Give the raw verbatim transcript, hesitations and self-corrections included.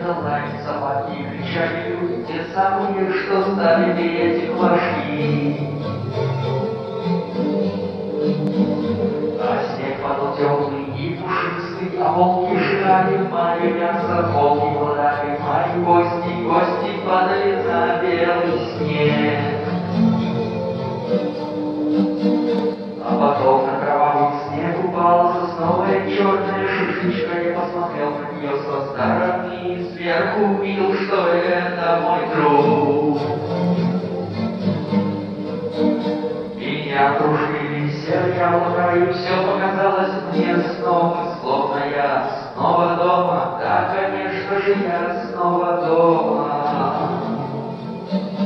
лай собаки, кричали люди, те самые, что ставили эти флажки. А снег падал темный и пушистый, а волки жрали мое мясо, волки глотали мои гости, гости падали на белый снег. А потом на кровавый снег упала сосновая черная шишечка. Я посмотрел на нее со стороны, сверху увидел, что это мой друг. Меня окружили все яблоко, и все показалось мне снова, словно я снова дома. Да, конечно же, я снова дома.